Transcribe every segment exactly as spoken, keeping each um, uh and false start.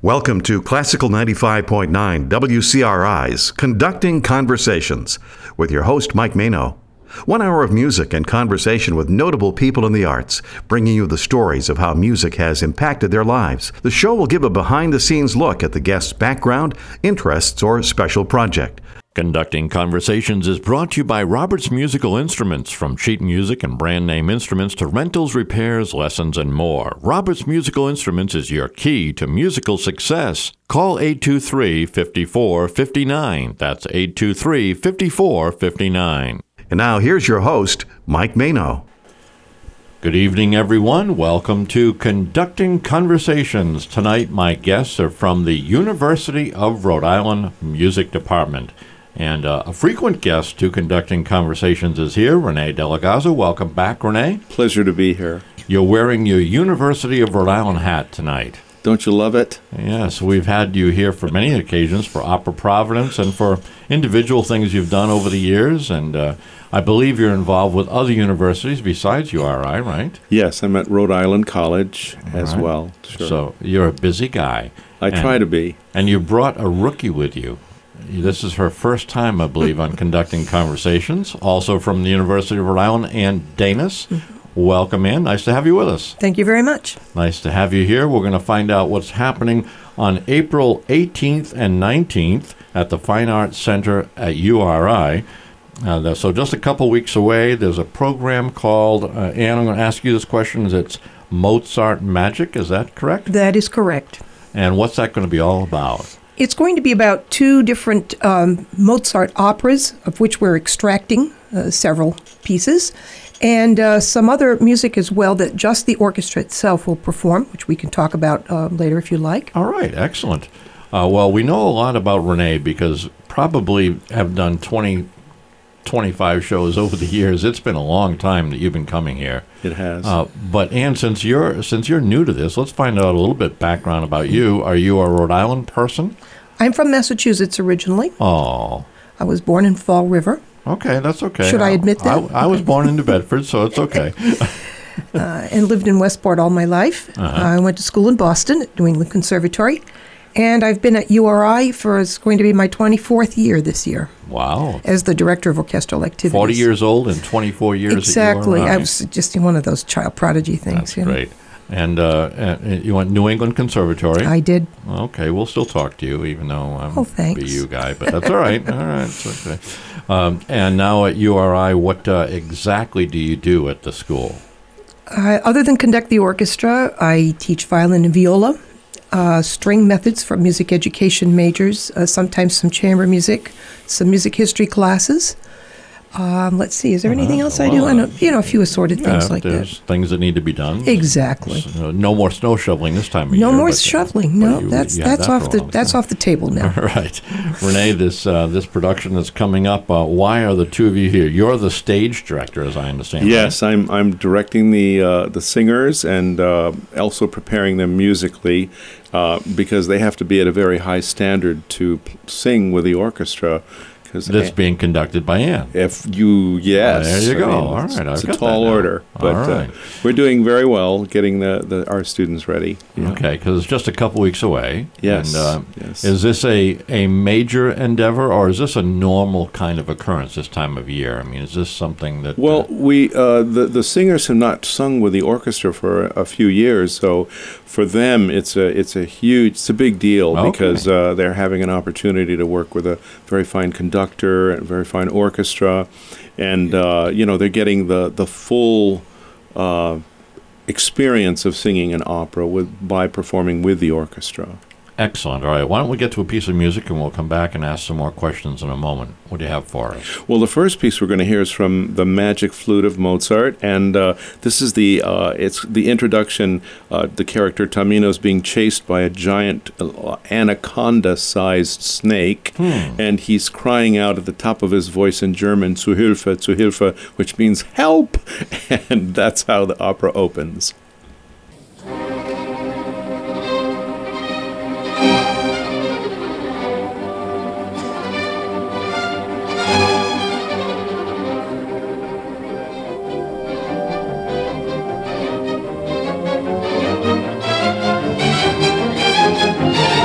Welcome to Classical ninety-five point nine W C R I's Conducting Conversations with your host, Mike Mano. One hour of music and conversation with notable people in the arts, bringing you the stories of how music has impacted their lives. The show will give a behind-the-scenes look at the guest's background, interests, or special project. Conducting Conversations is brought to you by Roberts Musical Instruments, from sheet music and brand name instruments to rentals, repairs, lessons, and more. Roberts Musical Instruments is your key to musical success. Call eight two three, five four five nine. That's eight two three, five four five nine. And now here's your host, Mike Mano. Good evening, everyone. Welcome to Conducting Conversations. Tonight, my guests are from the University of Rhode Island Music Department. And uh, a frequent guest to Conducting Conversations is here, Renee Delegazo. Welcome back, Renee. Pleasure to be here. You're wearing your University of Rhode Island hat tonight. Don't you love it? Yes, we've had you here for many occasions, for Opera Providence and for individual things you've done over the years. And uh, I believe you're involved with other universities besides U R I, right? Yes, I'm at Rhode Island College All as right. well. Sure. So you're a busy guy. I and, try to be. And you brought a rookie with you. This is her first time, I believe, on Conducting Conversations, also from the University of Rhode Island, Ann Danis. Welcome, Ann. Nice to have you with us. Thank you very much. Nice to have you here. We're going to find out what's happening on April eighteenth and nineteenth at the Fine Arts Center at U R I. Uh, so just a couple weeks away, there's a program called, uh, Ann, I'm going to ask you this question. Is It's Mozart Magic, is that correct? That is correct. And what's that going to be all about? It's going to be about two different um, Mozart operas, of which we're extracting uh, several pieces, and uh, some other music as well that just the orchestra itself will perform, which we can talk about uh, later if you like. All right, excellent. Uh, well, we know a lot about Renee because probably have done twenty, twenty-five shows over the years. It's been a long time that you've been coming here. It has. Uh, but Ann, since you're since you're new to this, let's find out a little bit background about you. Are you a Rhode Island person? I'm from Massachusetts originally. Oh. I was born in Fall River. Okay, that's okay. Should I admit that? I, I was born in New Bedford, so it's okay. uh, and lived in Westport all my life. Uh-huh. Uh, I went to school in Boston at New England Conservatory. And I've been at U R I for, it's going to be my twenty-fourth year this year. Wow. As the Director of Orchestral Activities. forty years old and twenty-four years Exactly. at U R I. I was just one of those child prodigy things. That's you know? great. And uh, and you went New England Conservatory. I did. Okay, we'll still talk to you, even though I'm Oh, a thanks. B U guy, but that's all right. All right, it's okay. Um, and now at U R I, what uh, exactly do you do at the school? Uh, other than conduct the orchestra, I teach violin and viola, uh, string methods for music education majors, uh, sometimes some chamber music, some music history classes. Um, let's see, is there anything Uh, else I do? well, I know, you know, a few assorted Yeah, things like there's that. things that need to be done. Exactly. So, no more snow shoveling this time of No year. more but, uh, shoveling. but No, you- that's you had that's that off for a the long that's time. off the table now. All right. Renee, this uh, this production that's coming up, uh, why are the two of you here? You're the stage director, as I understand. Yes, I'm I'm directing the uh, the singers and uh, also preparing them musically uh, because they have to be at a very high standard to p- sing with the orchestra. That's being conducted by Ann. If you, yes. There you I go. mean, All it's, right, I've it's a got tall that now. order, but All right. uh, we're doing very well getting the, the our students ready. Yeah. Okay, because it's just a couple weeks away. Yes, And, uh, yes. Is this a, a major endeavor, or is this a normal kind of occurrence this time of year? I mean, is this something that... Well, uh, we uh, the the singers have not sung with the orchestra for a, a few years, so for them it's a it's a huge it's a big deal Okay. because uh, they're having an opportunity to work with a very fine conductor and very fine orchestra, and uh, you know they're getting the the full uh, experience of singing an opera with by performing with the orchestra. Excellent. All right, why don't we get to a piece of music, and we'll come back and ask some more questions in a moment. What do you have for us? Well, the first piece we're going to hear is from the Magic Flute of Mozart, and uh, this is the uh, it's the introduction. Uh, the character Tamino is being chased by a giant uh, anaconda-sized snake, Hmm. and he's crying out at the top of his voice in German, "Zu Hilfe, zu Hilfe," which means help, and that's how the opera opens. Thank you.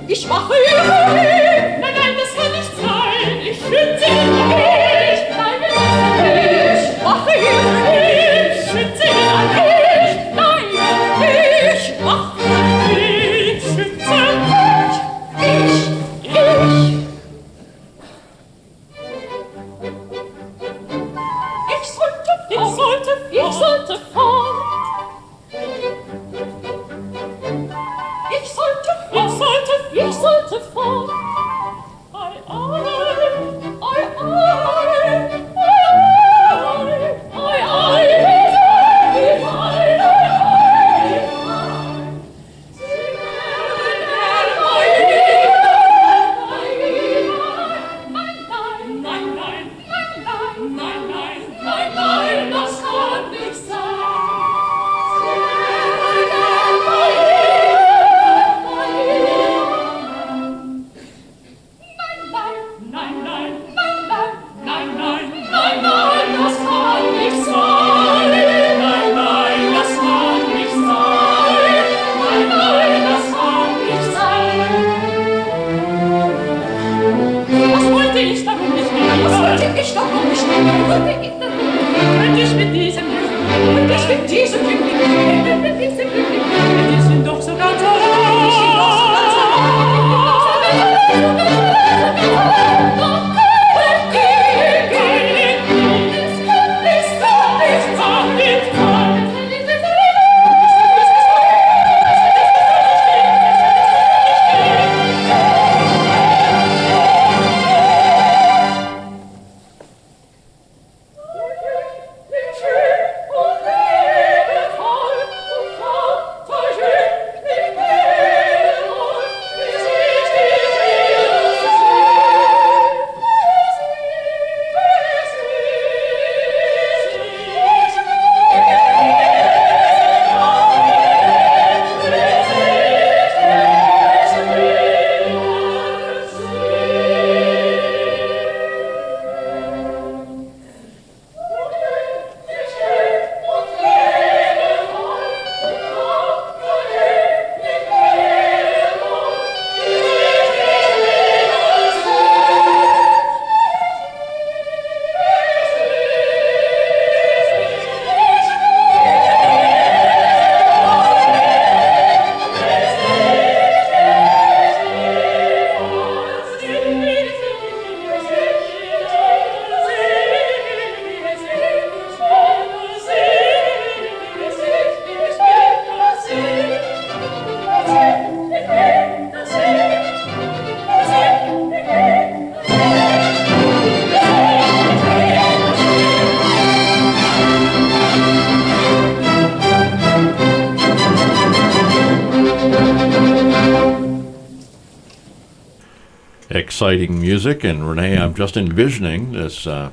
Ich mache ihn, nein, nein, das kann nicht sein. Ich schütze ihn an mich, nein, ich mache ihn, ich schütze ihn an mich, nein, ich mache ihn, ich schütze mich, ich, ich. Ich sollte, ich sollte, ich sollte fort. Ich sollte, ich sollte, ich sollte fort. Ei, ei, ei, ei, ei, ei, ei, ei, Nein, nein, nein, nein, nein, nein, nein, das kann nicht sein. Ich darum nicht mehr, könnte ich mit diesem Glück, könnte ich mit diesem Glück, mit diesem Glück, die sind doch so ganz allein, die sind doch so ganz allein. Exciting music, and Renee, I'm just envisioning this uh,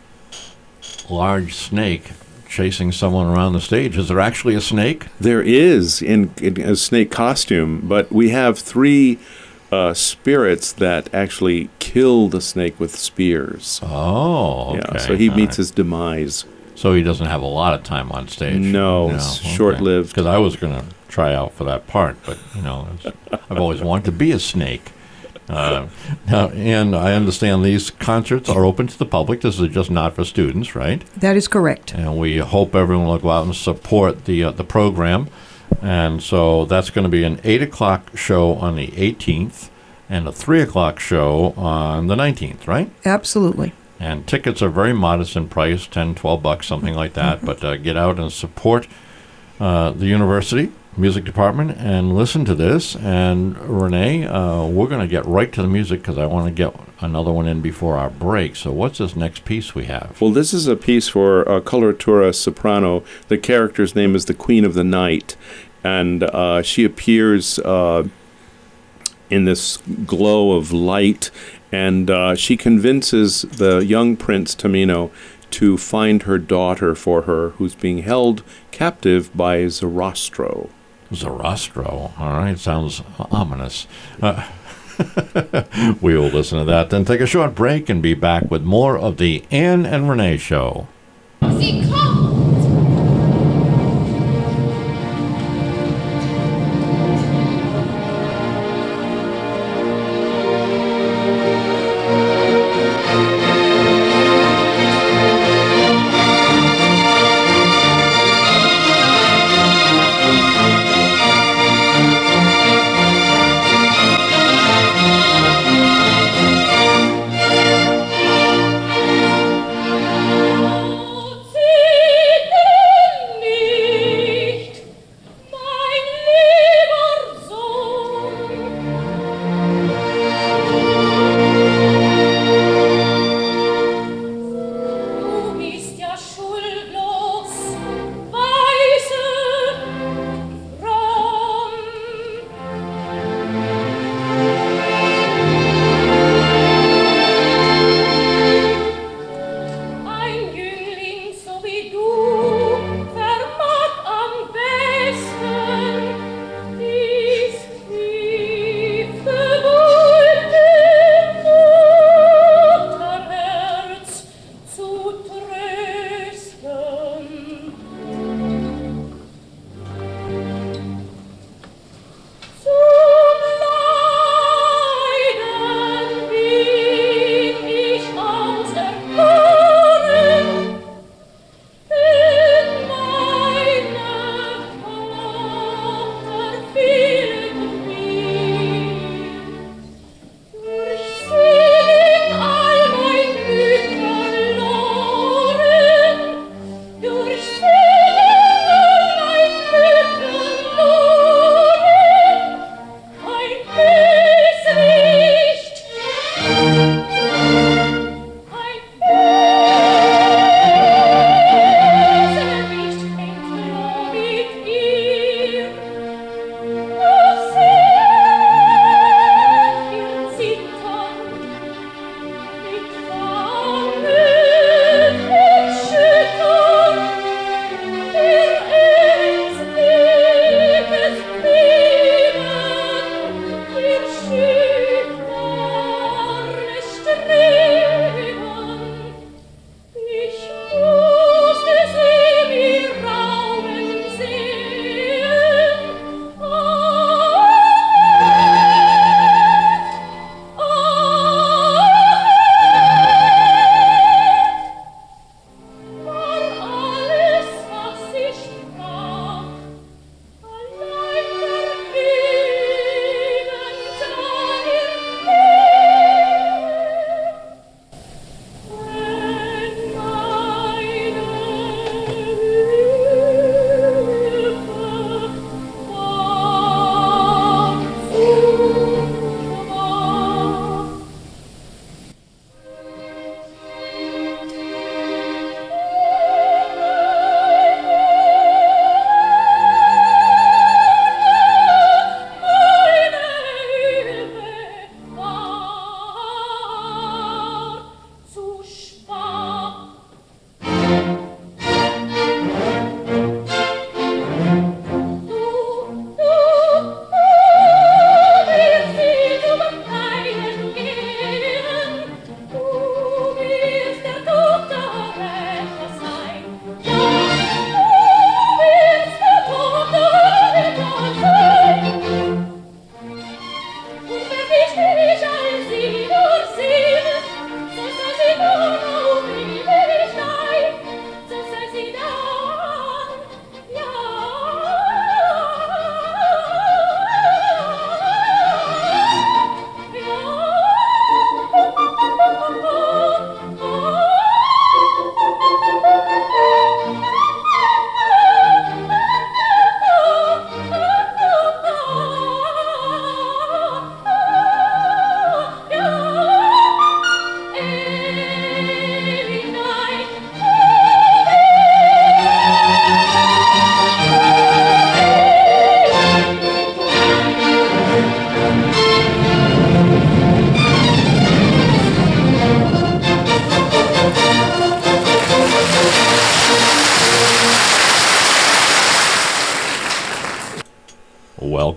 large snake chasing someone around the stage. Is there actually a snake? There is in, in a snake costume, but we have three uh, spirits that actually kill the snake with spears. Oh, okay. Yeah, so he All meets right. his demise. So he doesn't have a lot of time on stage. No, it's short-lived. Because I was going to try out for that part, but you know, it's, I've always wanted to be a snake. Uh, now, and I understand these concerts are open to the public. This is just not for students, right? That is correct. And we hope everyone will go out and support the uh, the program. And so that's going to be an eight o'clock show on the eighteenth and a three o'clock show on the nineteenth, right? Absolutely. And tickets are very modest in price, ten, twelve bucks, something like that. But uh, get out and support uh, the university music department and listen to this. And Renee, uh, we're going to get right to the music because I want to get another one in before our break. So what's this next piece we have? Well, this is a piece for uh, coloratura soprano. The character's name is the Queen of the Night, and uh, she appears uh, in this glow of light, and uh, she convinces the young Prince Tamino to find her daughter for her, who's being held captive by Zarastro. Zarastro. All right, sounds ominous. Uh, we will listen to that, then take a short break and be back with more of the Anne and Renee Show. Sie kommt!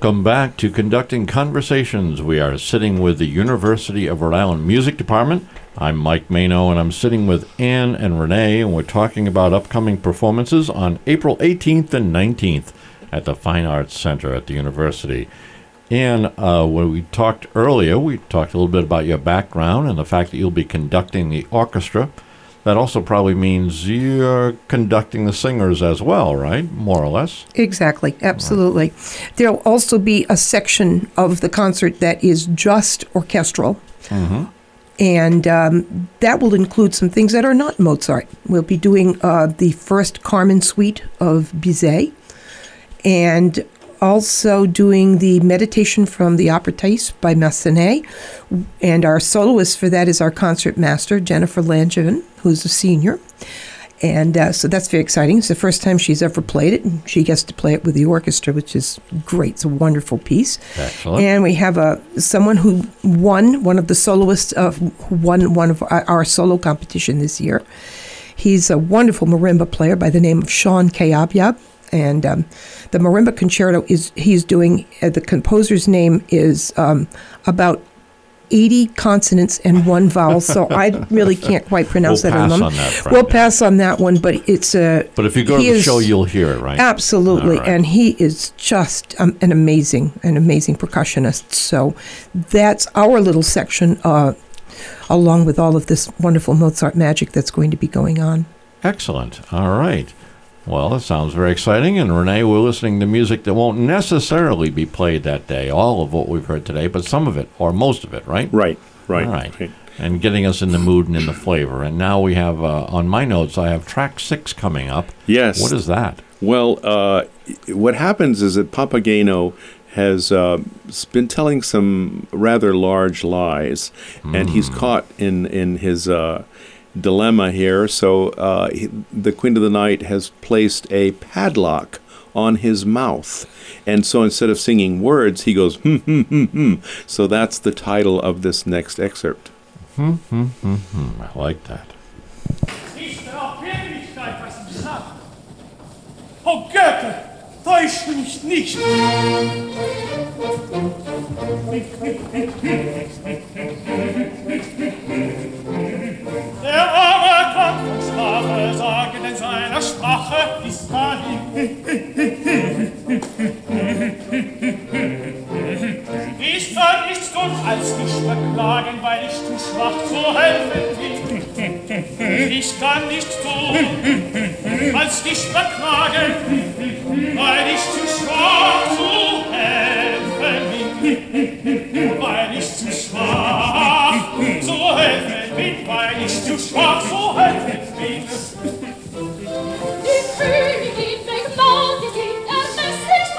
Welcome back to Conducting Conversations. We are sitting with the University of Rhode Island Music Department. I'm Mike Mano, and I'm sitting with Ann and Renee, and we're talking about upcoming performances on April eighteenth and nineteenth at the Fine Arts Center at the university. And uh, when we talked earlier, we talked a little bit about your background and the fact that you'll be conducting the orchestra. That also probably means you're conducting the singers as well, right? More or less. Exactly, absolutely. Right. There'll also be a section of the concert that is just orchestral. Mm-hmm. And um, that will include some things that are not Mozart. We'll be doing uh, the first Carmen suite of Bizet, and also doing the meditation from the Opera Thais by Massenet. And our soloist for that is our concert master, Jennifer Langevin, who's a senior. And uh, so that's very exciting. It's the first time she's ever played it, and she gets to play it with the orchestra, which is great. It's a wonderful piece. Excellent. And we have a someone who won, one of the soloists, uh, who won one of our, our solo competition this year. He's a wonderful marimba player by the name of Sean Kayabyab. And um, the marimba concerto is he's doing, uh, the composer's name is um, about eighty consonants and one vowel, so I really can't quite pronounce we'll that. Pass on, on that we'll pass on that one, but it's a. But if you go to the is, show, you'll hear it, right? Absolutely, right. And he is just um, an amazing, an amazing percussionist. So that's our little section, uh, along with all of this wonderful Mozart magic that's going to be going on. Excellent. All right. Well, it sounds very exciting. And Renee, we're listening to music that won't necessarily be played that day, all of what we've heard today, but some of it, or most of it, right? Right, right. All right. right. And getting us in the mood and in the flavor. And now we have, uh, on my notes, I have track six coming up. Yes. What is that? Well, uh, what happens is that Papageno has uh, been telling some rather large lies, mm. and he's caught in, in his... Uh, dilemma here. So uh, he, the Queen of the Night has placed a padlock on his mouth, and so instead of singing words, he goes hmm hmm hmm hmm. So that's the title of this next excerpt. Hmm hmm hmm hmm. I like that. Oh Goethe, täusch mich nicht! Der arme kann von Sprache sagen, in seiner Sprache ist Berlin. Ich kann nichts tun, als dich beklagen, weil ich zu schwach zu helfen bin. Ich kann nichts tun, als dich beklagen, weil ich zu schwach zu helfen bin. Weil ich zu schwach zu helfen bin, weil ich zu schwach zu helfen bin. Die Königin begnade ihn, er lässt sich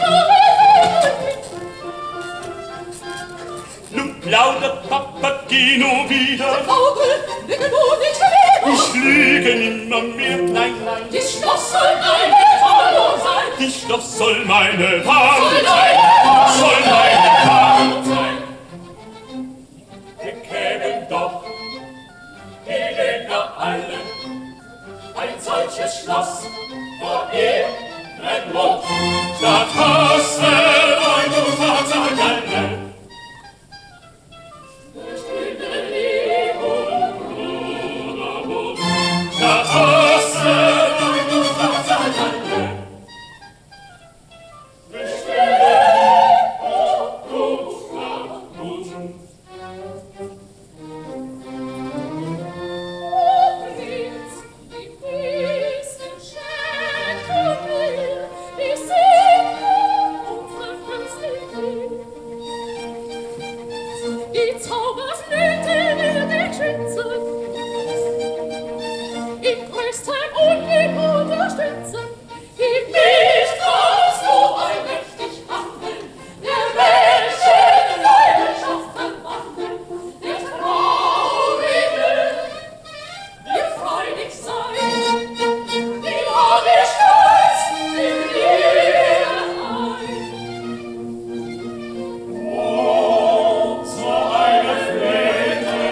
traurig. Nun plaudert Papageno wieder. Vogel, lüge du nicht wieder. Ich lüge nimmer mehr, nein, nein. Die Schloss soll meine Tarnung sein. Die Schloss soll meine Tarnung sein. Soll meine Tarnung sein. Wir kämen doch Helena allen ein solches Schloss vor ihren Mund. Da Tasse, Wein und Vater Galle. Da Tasse, Wein und Vater Galle. Oh, so eine Flöte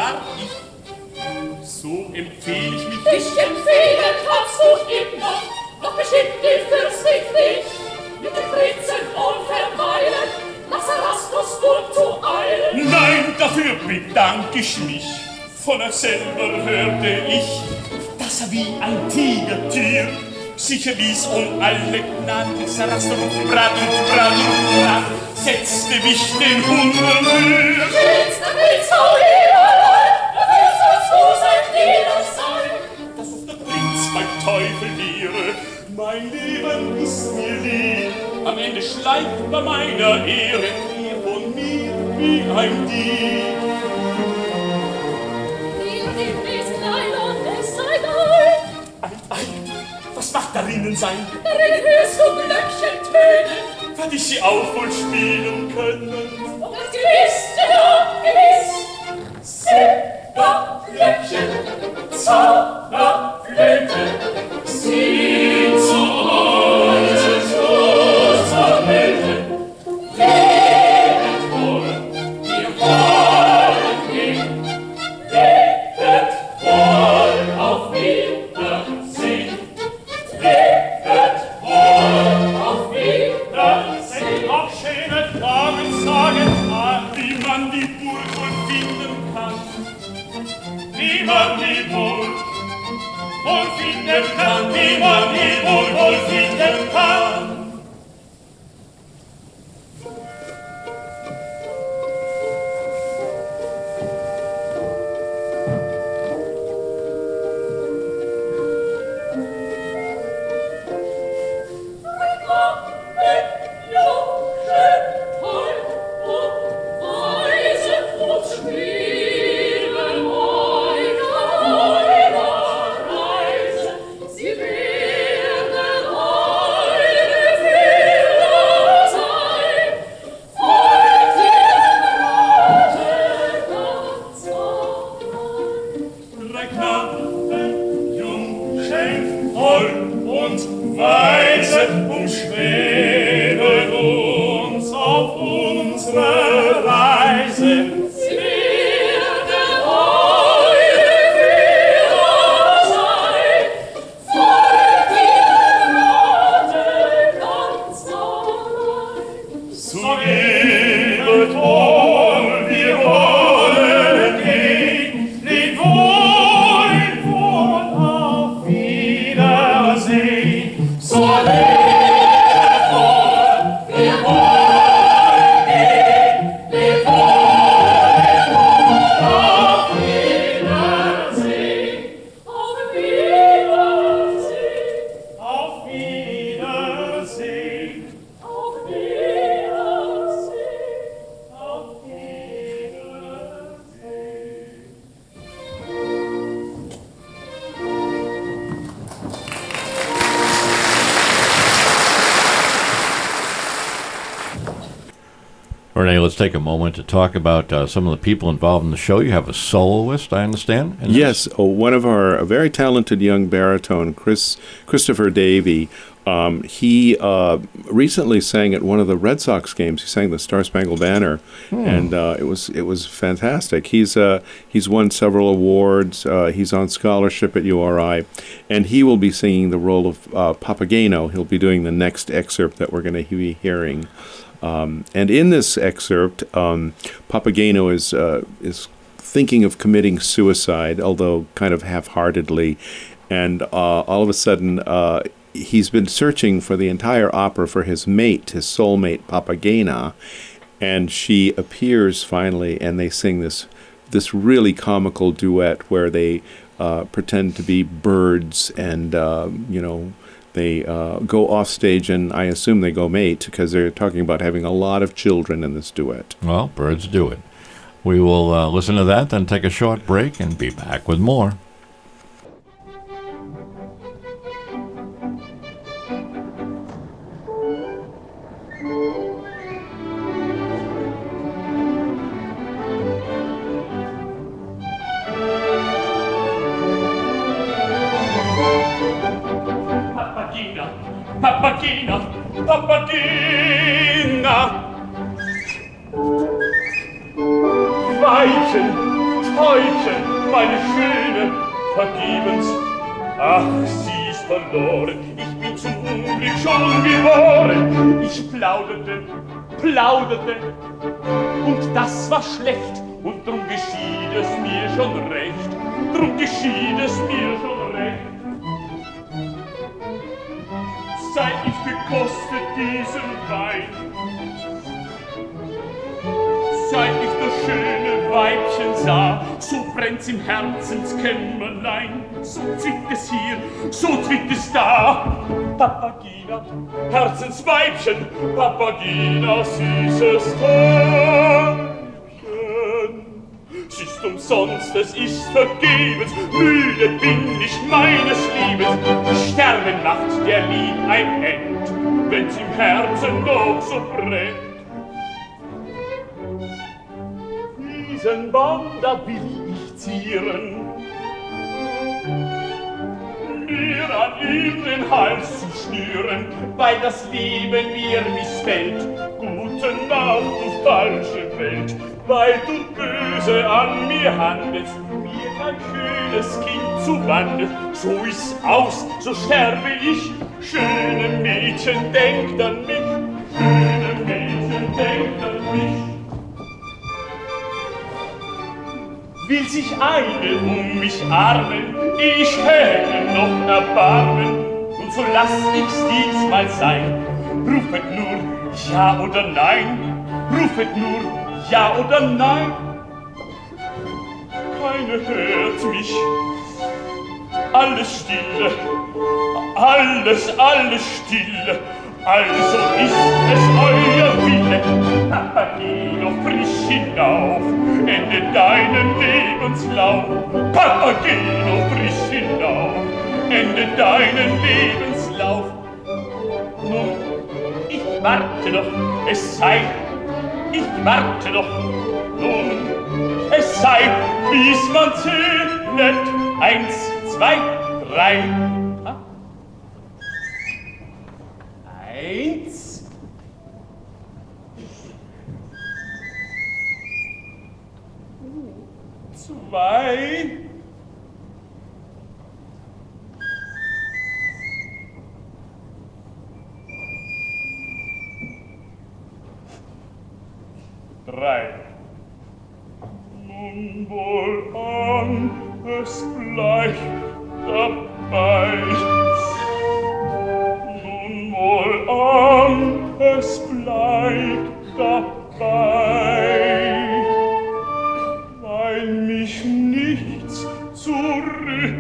gar nicht. So empfehle ich mich. Ich empfehle, kannst du immer, doch beschickt die Fürstin dich. Mit den Prinzen unverweilen, lass Erasmus und zu eilen. Nein, dafür bedanke ich mich. Von er selber hörte ich, dass er wie ein Tigertier sich erwies und alle Gnaden, Sarastor und Brat und Brat und Brat, setzte mich den Hunden für. Prinz, der Prinz, hau überall, der Prinz sollst du sein Diener sein. Dass auf der Prinz beim Teufel diere, mein Leben ist mir lieb. Am Ende schleicht bei meiner Ehre mir von mir wie ein Dieb. Mir nimmt dies Kleid und es sei dein. Ein Ei, was macht darinnen sein? Darin hörst du Glöckchen tönen. Werd ich sie auch wohl spielen können? Und das gewiss, ja, gewiss. Silberglöckchen, Zauberflöte, sind zu heute Klosterwelten. Lebet wohl, wir wollen gehen. Lebet wohl, auf Wiedersehen. Lebet wohl, auf Wiedersehen. Auch schöne Damen sagen an, wie man die Burg wohl finden kann. Wie man die Burg wohl finden kann, wie man die Burg wohl finden kann. Renee, let's take a moment to talk about uh, some of the people involved in the show. You have a soloist, I understand? Yes, oh, one of our a very talented young baritone, Chris Christopher Davey. Um, he uh, recently sang at one of the Red Sox games. He sang the Star Spangled Banner, hmm. and uh, it was it was fantastic. He's uh, he's won several awards. Uh, he's on scholarship at U R I, and he will be singing the role of uh, Papageno. He'll be doing the next excerpt that we're going to be hearing. Um, and in this excerpt, um, Papageno is uh, is thinking of committing suicide, although kind of half-heartedly, and uh, all of a sudden uh, he's been searching for the entire opera for his mate, his soulmate Papagena, and she appears finally, and they sing this this really comical duet where they uh, pretend to be birds, and uh, you know. They uh, go off stage, and I assume they go mate, because they're talking about having a lot of children in this duet. Well, birds do it. We will uh, listen to that, then take a short break, and be back with more. Papagena, Papagena. Weibchen, Weibchen, meine Schöne, vergebens. Ach, sie ist verloren, ich bin zum Unglück schon geboren. Ich plauderte, plauderte, und das war schlecht, und drum geschieht es mir schon recht, drum geschieht es mir schon recht. Seit ich gekostet diesen Wein, seit ich das schöne Weibchen sah, so brennt's im Herzenskämmerlein, so zwickt es hier, so zwickt es da. Papagina, Herzensweibchen, Papagina, süßes Täubchen. Es ist umsonst, es ist vergebens, müde bin ich meines Liebens. Sterben macht der Lieb ein End, wenn's im Herzen noch so brennt. Diesen Baum, da will ich zieren, mir an ihm den Hals zu schnüren, weil das Leben mir missfällt. Gute Nacht, du falsche Welt, weil du böse an mir handelst, mir ein schönes Kind zu wandeln. So ist's aus, so sterbe ich. Schöne Mädchen, denkt an mich, schöne Mädchen, denkt an mich. Will sich eine um mich armen, ich hätte noch Erbarmen, und so lass ich's diesmal sein. Rufet nur ja oder nein, rufet nur ja oder nein. Keine hört mich, alles stille, alles, alles stille. Also ist es euer Wille, Papageno, frisch hinauf, ende deinen Lebenslauf. Papageno, frisch hinauf, ende deinen Lebenslauf. Nun, ich warte noch, es sei, ich warte noch, nun, es sei, bis man zählet, eins, zwei, drei. Eins, zwei, drei. Nun wohlan, es bleibt dabei. Wohlan, es bleibt dabei, weil mich nichts zurückhält.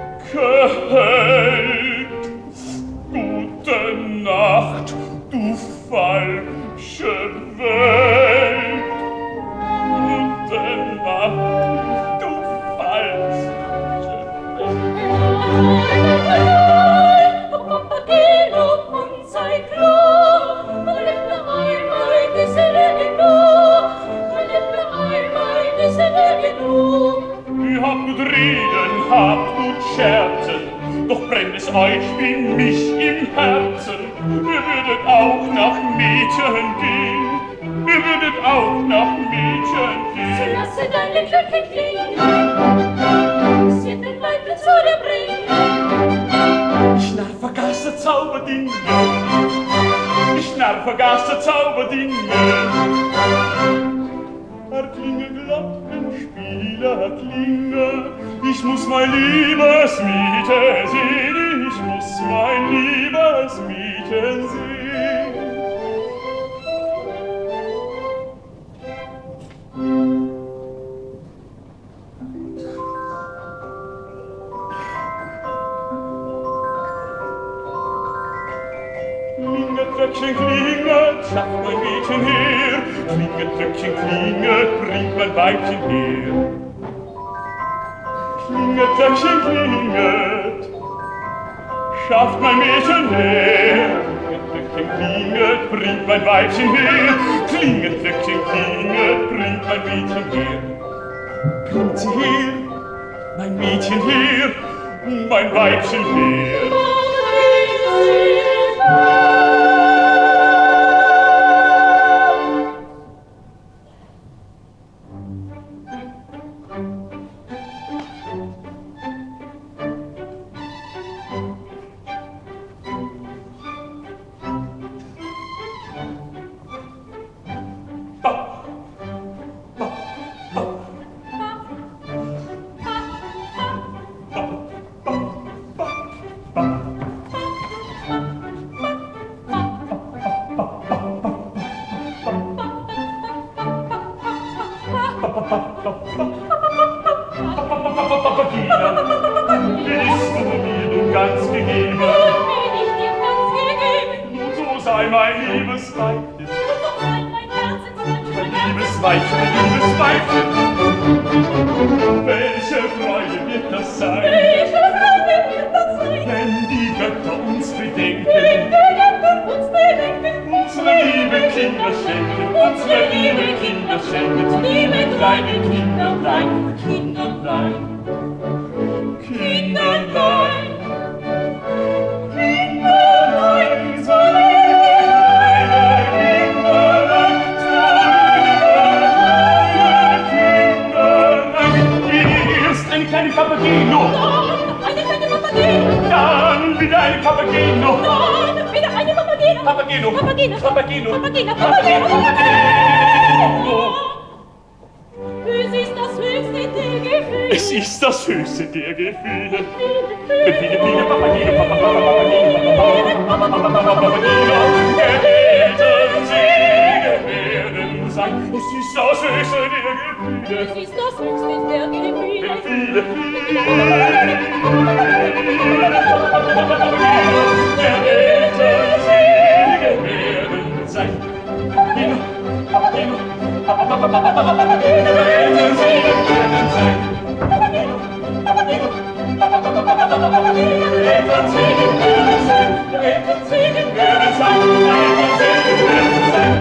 Gute Nacht, du falsche Welt. Gute Nacht, du falsche Welt. Habt gut reden, habt gut scherzen, doch brennt es euch wie mich im Herzen. Ihr würdet auch nach Mädchen gehen, ihr würdet auch nach Mädchen gehen. So lasse deine Glocke klingen, sie den Weibchen zu dir bringen. Ich narr vergaß der Zauberdinge, ich narr vergaß der Zauberdinge. Erklinge Glockenspieler, klinge, ich muss mein liebes Mädchen sehen, ich muss mein liebes Mädchen sehen. Klinget, Glöckchen, klinget, schafft mein Mädchen her. Klinget, Glöckchen, klinget, bringt mein Weibchen her. Klinget, Glöckchen, klinget, schafft mein Mädchen her. Klinget, Glöckchen, klinget, bringt mein Weibchen her. Klinget, Glöckchen, klinget, bringt mein Mädchen her. Bringt sie her, mein Mädchen her, mein Weibchen her. bist du mir nun ganz gegeben? Bin ich dir ganz gegeben? Nun so sei mein liebes Weibchen, Und so sei mein Herzenswunsch, mein liebes Weibchen, liebes Weibchen. Welche Freude wird das sein, Welche Freude wird das sein, wenn die Götter uns bedenken, wenn die Götter uns bedenken, unsere liebe Kinder schenken, unsere liebe Kinder schenken, liebe kleine Kinderlein, Kinderlein, Kinderlein, Kinderlein, Kinderlein, so Kinderlein, erst ein kleiner Papageno, dann eine kleine Papageno, dann wieder ein Papageno, dann wieder eine Papageno, Papageno, Papageno, Papageno, Papageno, Papageno, Papageno. Es ist das höchste der Gefühle. Es ist das höchste der Gefühle. Wenn viele, viele Papageno, Papageno, Papageno, Eltern singen werden sein. Es ist das höchste der Gefühle. Es ist das höchste der Gefühle. Wenn viele, viele Eltern singen werden sein. Papageno, Papageno, Papageno, Eltern singen werden sein. Papageno, Papageno, Papageno, Eltern singen werden sein. Eltern singen werden sein. Eltern singen werden sein.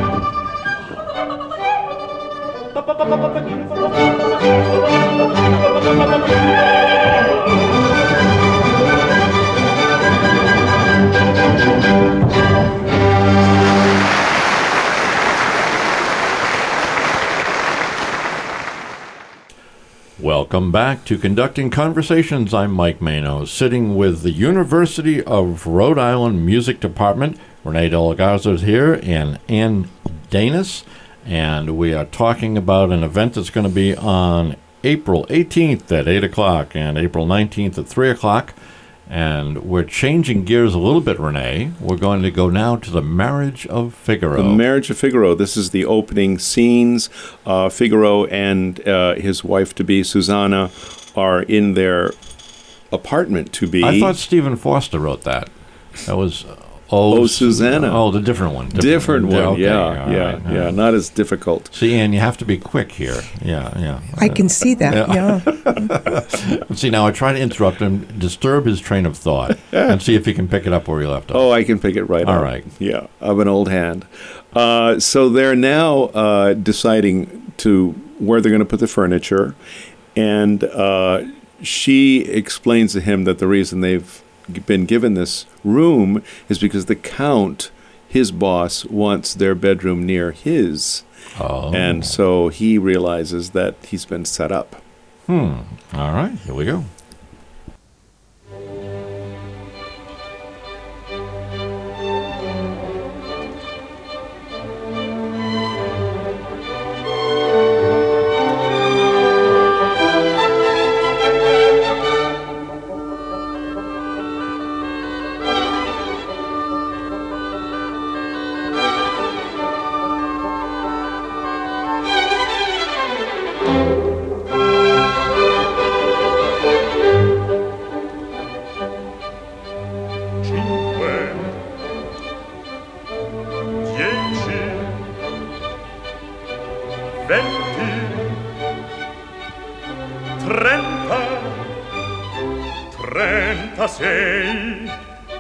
Welcome back to Conducting Conversations. I'm Mike Mano, sitting with the University of Rhode Island Music Department. Renee Delgarza is here, and Ann Danis, and we are talking about an event that's going to be on April eighteenth at eight o'clock and April nineteenth at three o'clock. And we're changing gears a little bit, Renee. We're going to go now to the Marriage of Figaro. The Marriage of Figaro. This is the opening scenes. Uh, Figaro and uh, his wife-to-be, Susanna, are in their apartment to be. I thought Stephen Foster wrote that. That was uh, Oh, Oh, Susanna. Oh, the different one. Different one, Okay, yeah, all yeah, right, all yeah. right. Not as difficult. See, Ann, you have to be quick here. Yeah, yeah. I can see that, yeah. See, now I try to interrupt him, disturb his train of thought, and see if he can pick it up where he left off. Oh, I can pick it right All up. right. Yeah, of an old hand. Uh, so they're now uh, deciding to where they're going to put the furniture, and uh, she explains to him that the reason they've been given this room is because the Count, his boss, wants their bedroom near his. Oh. And so he realizes that he's been set up. Hmm. All right, here we go. Cinque, dieci, venti, trenta, trentasei,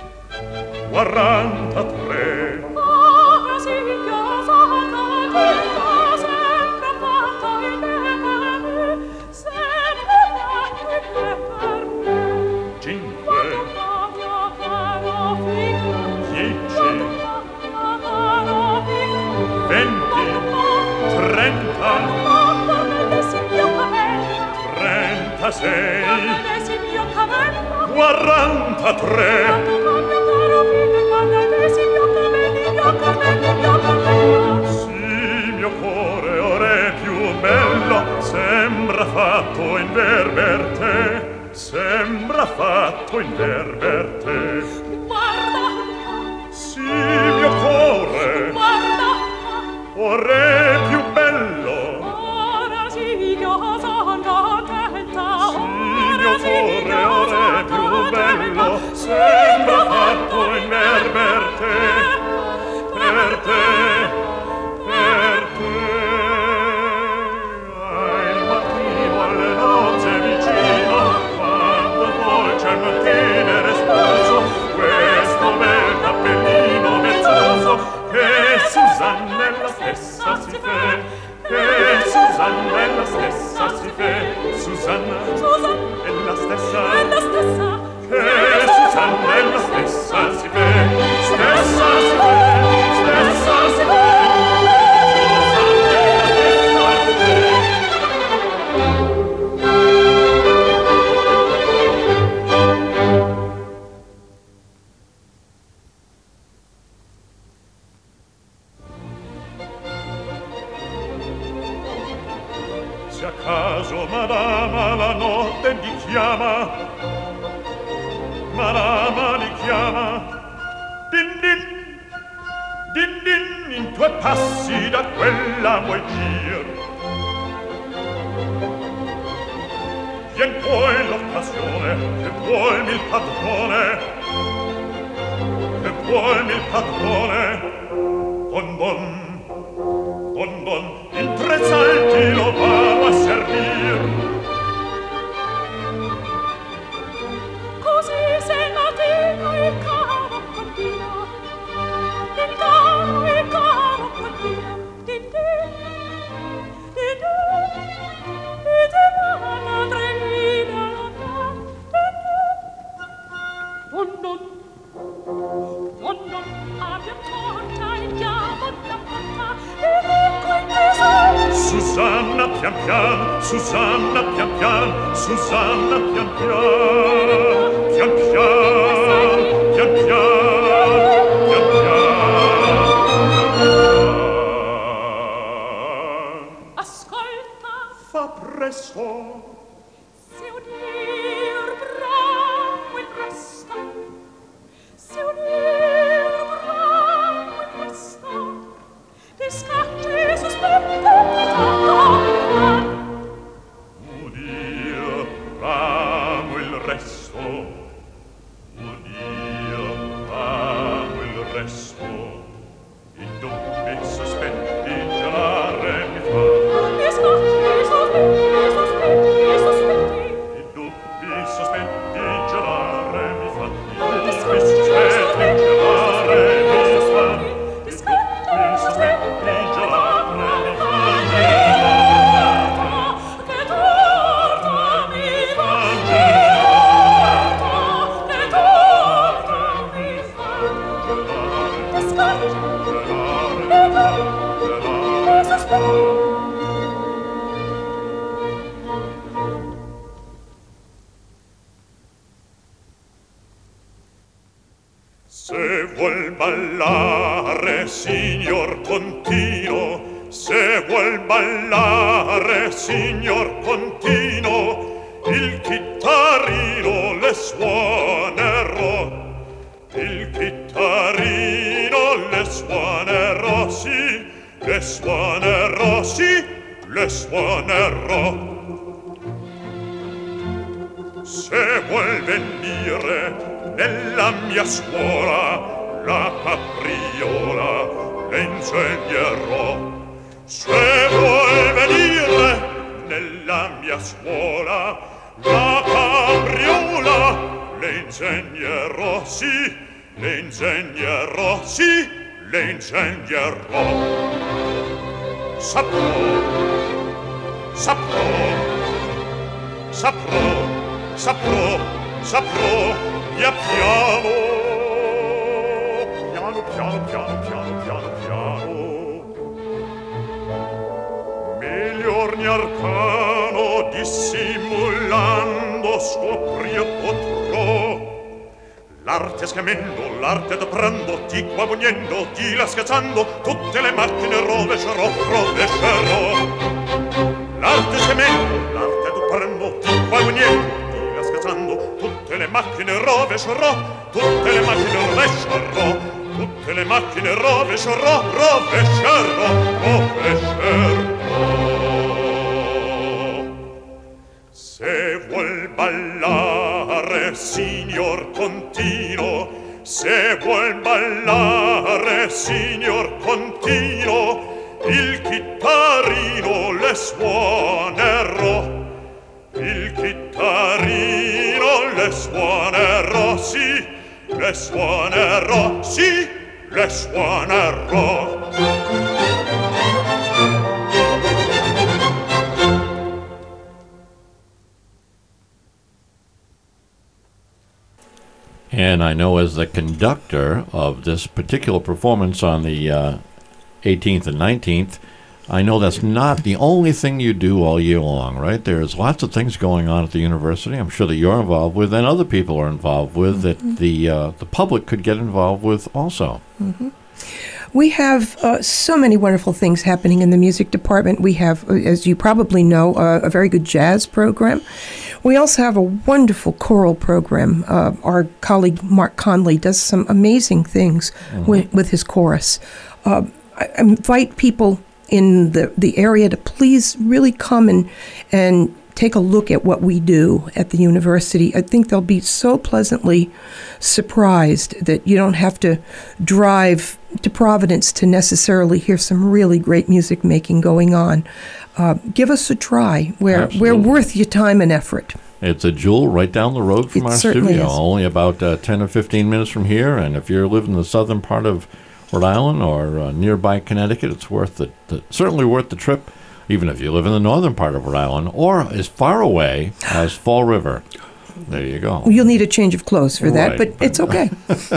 quarantatré. Ora si chiasata tutta, sempre fatta il bene, sempre fatto il bene per me. Cinque, Quanto caro figlio, dieci, quanto caro figlio, venti, trenta, quanto vedessi il mio capello, trentasei, quanto vedessi il mio capello, quarantatré. quanto caro figlio, quanto vedessi il mio capello, il mio capello, il mio capello. Sì, mio cuore ora è più bello, sembra fatto in verberte, sembra fatto in verberte. Guarda, Sì, mio cuore guarda, ora è più bello, ora si sembra fatto in mer per te, per te, per te. Ai il mattino alle nozze vicino, quando dolce al tenere sposo, questo bel cappellino mezzoso, che Susanna è la stessa si fe, che Susanna è la stessa si fe, Susanna, Susanna è la stessa, è la stessa, che Susanna è la stessa si fe, stessa si fe, stessa si fe, Susanna è la stessa si fe. Se a caso madama la notte li chiama, madama li chiama, din din, din din, in due passi da quella vuoi dir. Vien poi l'occasione, che vuolmi il padrone, che vuolmi il padrone, bon bon, bon bon, in tre salti lo vado a servir. Così sei matino e caro cordino, il caro e caro cordino, di te, di te, di te la madrina, di te. Oh non, oh non, abbia conta e chiamo la porta, ed ecco in casa. Susanna pian pian, Susanna pian pian, Susanna pian pian, pian pian, pian pian, pian pian. Ascolta, Fa presto, se udir bravo il resto, se udir bravo il resto, ti scatti sospetti udio, ramo il resto, udio, ramo il resto, i dubbi sospetti gelare mi fa. ti scatti sospetti, sospetti, sospetti, I dubbi sospetti gelare mi fa. I ti dubbi scatti sospetti gelare mi fa. ti I scatti dubbi sospetti gelare mi fa. che torta mi fa, che torta mi fa, ti scatti, ti sospetti. Se vuol ballare, signor Contino, se vuol ballare, signor Contino, il chitarrino le suonerò, il chitarrino le suonerò, sì, le suonerò, sì, le suonerò. Se vuol venire nella mia scuola la capriola le insegnerò. Se vuol venire nella mia scuola la capriola le insegnerò, sì, le insegnerò, sì, le insegnerò. Saprò, saprò, saprò, saprò, saprò, via piano, piano, piano, piano, piano, piano, piano. Miglior arcano dissimulando scoprir potrò. L'arte schiamendo, l'arte adprando, di qua vognendo, di là schiacciando, tutte le macchine rovescerò, rovescerò. L'arte schiamendo, l'arte adprando, di qua vognendo, di là schiacciando, tutte le macchine rovescerò, tutte le macchine rovescerò, tutte le macchine rovescerò, rovescerò, rovescerò. Se vuol ballare, signor Conte, Se vuol ballare, signor Contino, il chitarrino le suonerò. Il chitarrino le suonerò, sì, le suonerò, sì, le suonerò. And I know as the conductor of this particular performance on the uh, eighteenth and nineteenth, I know that's not the only thing you do all year long, right? There's lots of things going on at the university, I'm sure that you're involved with and other people are involved with, mm-hmm. that the uh, the public could get involved with also. Mm-hmm. We have uh, so many wonderful things happening in the music department. We have, as you probably know, uh, a very good jazz program. We also have a wonderful choral program. Uh, our colleague Mark Conley does some amazing things mm-hmm. with, with his chorus. Uh, I invite people in the, the area to please really come and and take a look at what we do at the university. I think they'll be so pleasantly surprised that you don't have to drive to Providence to necessarily hear some really great music making going on. Uh, give us a try. We're, we're worth your time and effort. It's a jewel right down the road from it our certainly studio, is. Only about uh, ten or fifteen minutes from here. And if you live in the southern part of Rhode Island or uh, nearby Connecticut, it's worth the, the certainly worth the trip. Even if you live in the northern part of Rhode Island or as far away as Fall River. There you go. You'll need a change of clothes for that, right, but, but it's okay.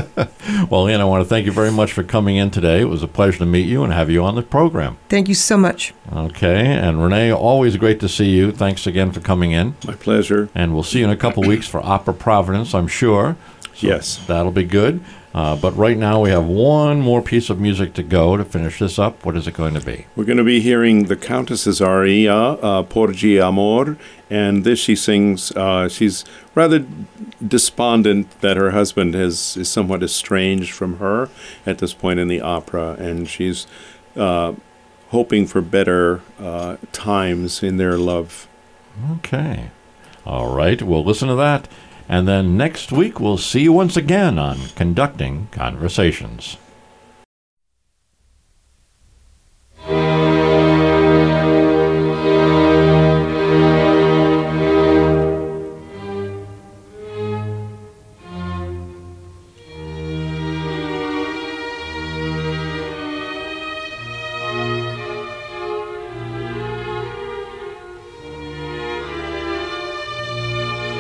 Well, Ann, I want to thank you very much for coming in today. It was a pleasure to meet you and have you on the program. Thank you so much. Okay, and Renee, always great to see you. Thanks again for coming in. My pleasure. And we'll see you in a couple weeks for Opera Providence, I'm sure. So yes. That'll be good. Uh, but right now we have one more piece of music to go to finish this up. What is it going to be? We're going to be hearing the Countess's aria, uh, Porgi Amor, and this she sings, uh, she's rather despondent that her husband has, is somewhat estranged from her at this point in the opera, and she's uh, hoping for better uh, times in their love. Okay. All right, we'll listen to that. And then next week, we'll see you once again on Conducting Conversations.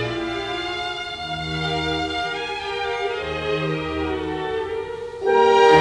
Thank you.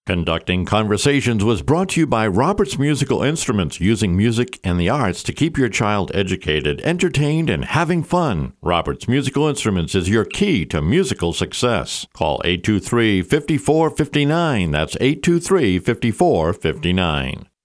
Conducting Conversations was brought to you by Roberts Musical Instruments, using music and the arts to keep your child educated, entertained, and having fun. Roberts Musical Instruments is your key to musical success. Call eight two three, five four five nine. That's eight two three, five four five nine.